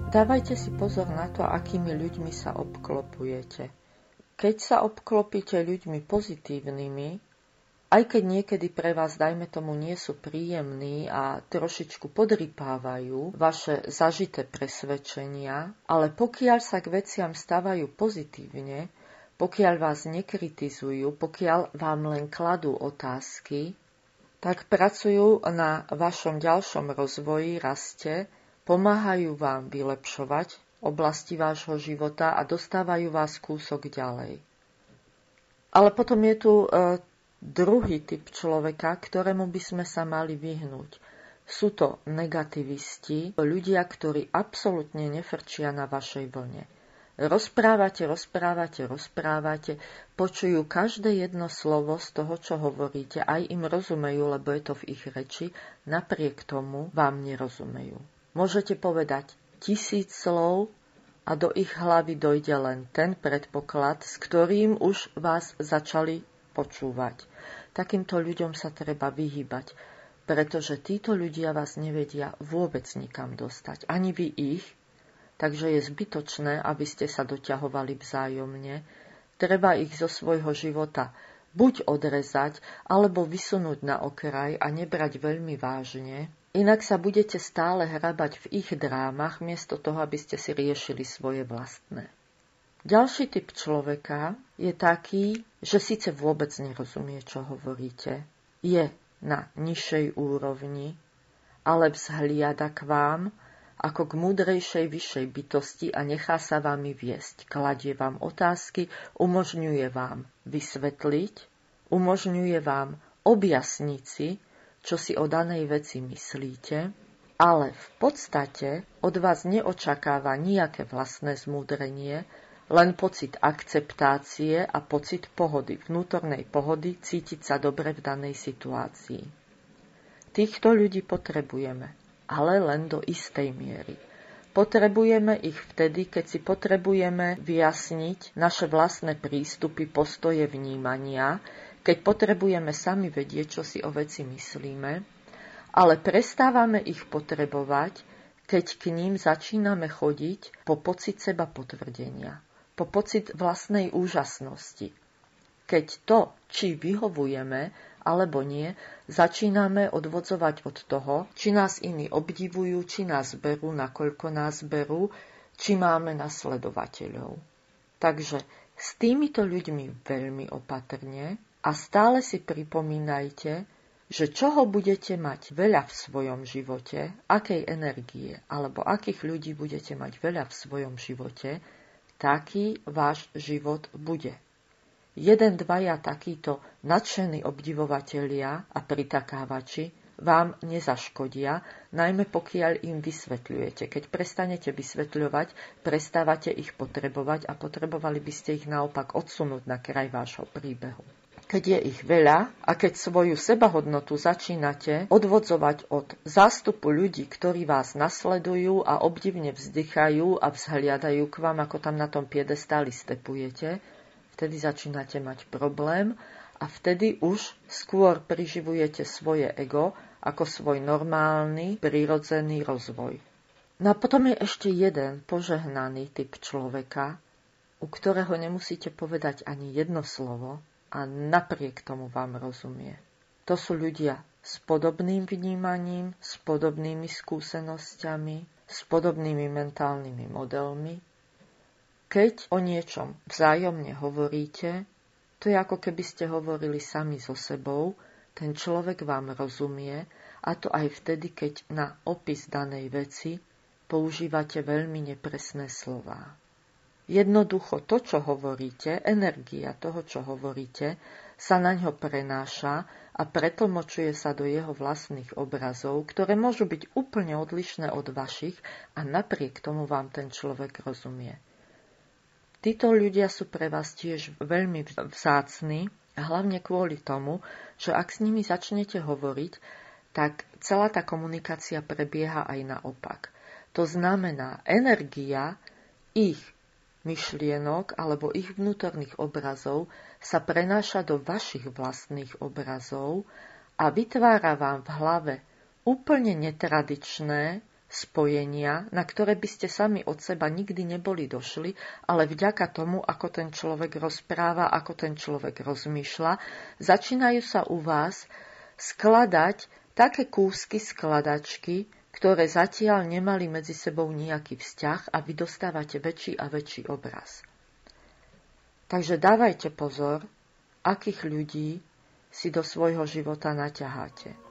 Dávajte si pozor na to, akými ľuďmi sa obklopujete. Keď sa obklopíte ľuďmi pozitívnymi, aj keď niekedy pre vás, dajme tomu, nie sú príjemní a trošičku podrypávajú vaše zažité presvedčenia, ale pokiaľ sa k veciam stavajú pozitívne, pokiaľ vás nekritizujú, pokiaľ vám len kladú otázky, tak pracujú na vašom ďalšom rozvoji, raste, pomáhajú vám vylepšovať oblasti vášho života a dostávajú vás kúsok ďalej. Ale potom je tu druhý typ človeka, ktorému by sme sa mali vyhnúť. Sú to negativisti, ľudia, ktorí absolútne nefrčia na vašej vlne. Rozprávate, počujú každé jedno slovo z toho, čo hovoríte, aj im rozumejú, lebo je to v ich reči, napriek tomu vám nerozumejú. Môžete povedať 1000 slov a do ich hlavy dojde len ten predpoklad, s ktorým už vás začali počúvať. Takýmto ľuďom sa treba vyhýbať, pretože títo ľudia vás nevedia vôbec nikam dostať, ani vy ich, takže je zbytočné, aby ste sa doťahovali vzájomne. Treba ich zo svojho života buď odrezať, alebo vysunúť na okraj a nebrať veľmi vážne. Inak sa budete stále hrabať v ich drámach, miesto toho, aby ste si riešili svoje vlastné. Ďalší typ človeka je taký, že síce vôbec nerozumie, čo hovoríte, je na nižšej úrovni, ale vzhliada k vám ako k múdrejšej vyššej bytosti a nechá sa vami viesť. Kladie vám otázky, umožňuje vám vysvetliť, umožňuje vám objasniť si, čo si o danej veci myslíte, ale v podstate od vás neočakáva nejaké vlastné zmúdrenie, len pocit akceptácie a pocit pohody, vnútornej pohody, cítiť sa dobre v danej situácii. Týchto ľudí potrebujeme, ale len do istej miery. Potrebujeme ich vtedy, keď si potrebujeme vyjasniť naše vlastné prístupy, postoje, vnímania, keď potrebujeme sami vedieť, čo si o veci myslíme, ale prestávame ich potrebovať, keď k ním začíname chodiť po pocit seba potvrdenia, po pocit vlastnej úžasnosti. Keď to, či vyhovujeme alebo nie, začíname odvodzovať od toho, či nás iní obdivujú, či nás berú, nakoľko nás berú, či máme nasledovateľov. Takže s týmito ľuďmi veľmi opatrne a stále si pripomínajte, že čoho budete mať veľa v svojom živote, akej energie alebo akých ľudí budete mať veľa v svojom živote, taký váš život bude. 1-2 takíto nadšení obdivovatelia a pritakávači vám nezaškodia, najmä pokiaľ im vysvetľujete. Keď prestanete vysvetľovať, prestávate ich potrebovať a potrebovali by ste ich naopak odsunúť na kraj vášho príbehu. Keď je ich veľa a keď svoju sebahodnotu začínate odvodzovať od zástupu ľudí, ktorí vás nasledujú a obdivne vzdychajú a vzhliadajú k vám, ako tam na tom piedestáli stepujete, vtedy začínate mať problém a vtedy už skôr priživujete svoje ego ako svoj normálny, prirodzený rozvoj. No a potom je ešte jeden požehnaný typ človeka, u ktorého nemusíte povedať ani jedno slovo, a napriek tomu vám rozumie. To sú ľudia s podobným vnímaním, s podobnými skúsenosťami, s podobnými mentálnymi modelmi. Keď o niečom vzájomne hovoríte, to je ako keby ste hovorili sami so sebou, ten človek vám rozumie, a to aj vtedy, keď na opis danej veci používate veľmi nepresné slová. Jednoducho to, čo hovoríte, energia toho, čo hovoríte, sa na ňo prenáša a pretlmočuje sa do jeho vlastných obrazov, ktoré môžu byť úplne odlišné od vašich a napriek tomu vám ten človek rozumie. Títo ľudia sú pre vás tiež veľmi vzácni a hlavne kvôli tomu, že ak s nimi začnete hovoriť, tak celá tá komunikácia prebieha aj naopak. To znamená, energia ich myšlienok alebo ich vnútorných obrazov sa prenáša do vašich vlastných obrazov a vytvára vám v hlave úplne netradičné spojenia, na ktoré by ste sami od seba nikdy neboli došli, ale vďaka tomu, ako ten človek rozpráva, ako ten človek rozmýšľa, začínajú sa u vás skladať také kúsky skladačky, ktoré zatiaľ nemali medzi sebou nejaký vzťah a vy dostávate väčší a väčší obraz. Takže dávajte pozor, akých ľudí si do svojho života naťaháte.